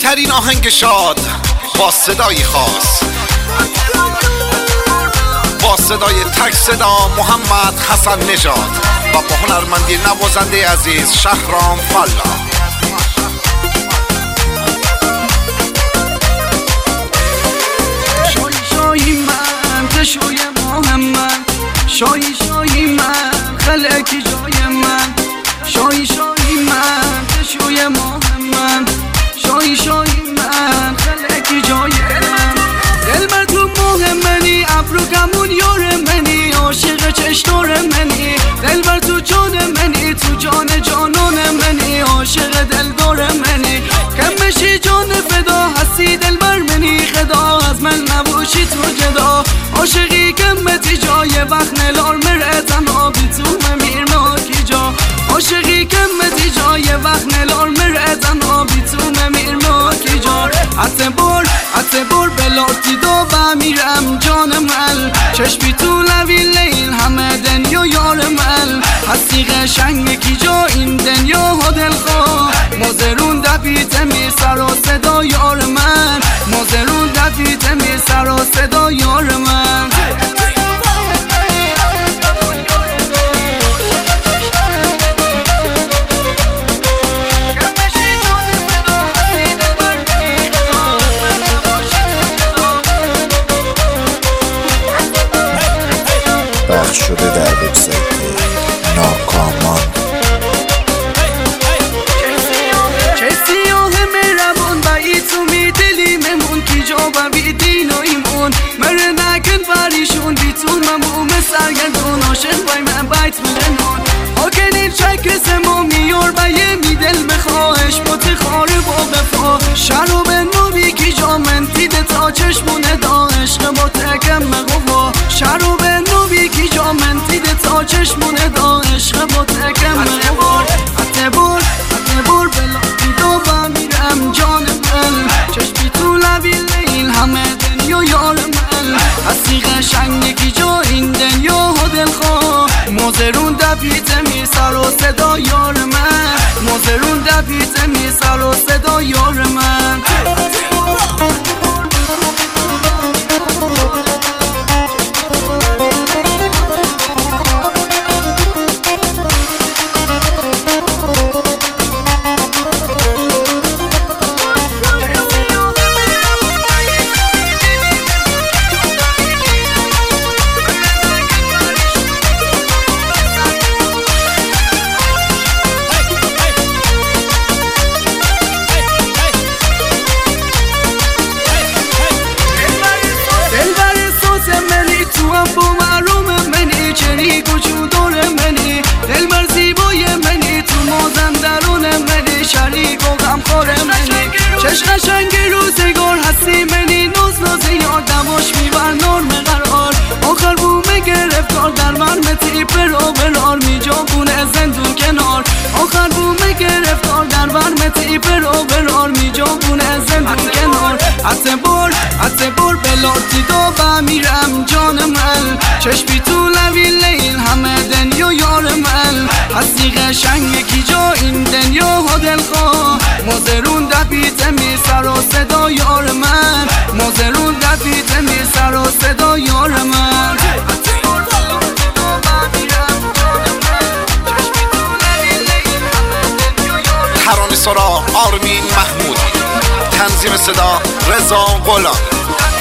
ترین آهنگ شاد با صدایی خاص، با صدای تک صدا محمد حسن نژاد و با هنرمندی نوازنده عزیز شهرام فلا. شایی من شوی محمد، شایی من خلکی جای من، شایی من شوی محمد، شایی من خلکی جای من. دلبر تو مهمنی، ابرو گمون یار منی، عاشق چشتار منی، دلبر تو جان منی، تو جان جانان منی، عاشق دلدار منی، کم بشی جان فدا، هستی دلبر منی خدا، از من نباشی تو جدا، عاشقی کمتی جای وقت نلار مرتم آبی تو ممیر ماکی جا، عاشقی کمتی جای وقت نلار مرتم آبی تو ممیر ماکی جا. عطه بر بلاتی دو و میرم جان مل، چشمی تو لوی لیل همه دنیا یار مل، هستی قشنگ کی جا این دنیا ها دلخواه، مازرون دفیت می سر و صدا یار من، مازرون دفیت می سر و صدا یار من. پخش شده در وبسایت ناکامان. چه سیاه مهربان بایی تو می دلی ممون کی جا و بی دین و ایمون، مره نکن فریشون بیتون مموم سرگردون، عاشق بای من بیت میلنون، آکنین چک سما میار بایه می دل بخواهش بوت خاره با بفا، شرو به نوبی کی جا من دیده تا چشمونه دا عشق با تکم مقوا، شرو به نوبی کی جا من دیده تا چشمونه دا عشق با تکم مقوا. عطه بر بلا دیدو و میرم جان من، چشمی تو لبی لیل همه دنیا یار من، هستی قشنگ کی جا این دنیا ها دلخواه، مازرون دفیت می سر و صدا یار من، مازرون دفیت می سر و صدا یار من. چشم قشنگ روزگار هستی منی، ناز یاد دماش میبر نرم قرار، آخر بومه گرفتار در مرمتی برار میجابونه زندون کنار، آخر بومه گرفتار در مرمتی برار میجابونه زندون کنار. عطه بر بلاتی دو و میرم جان من، چشمی تو لوی لیل همه دنیا یار من، هستی قشنگ کی جا این دنیا ها دلخواه، مازرون دفیت می سر و صدا یار من، مازرون دفیت می سر و صدا یار من. ترانه سرا آرمین محمود، تنظیم صدا رضا غلام.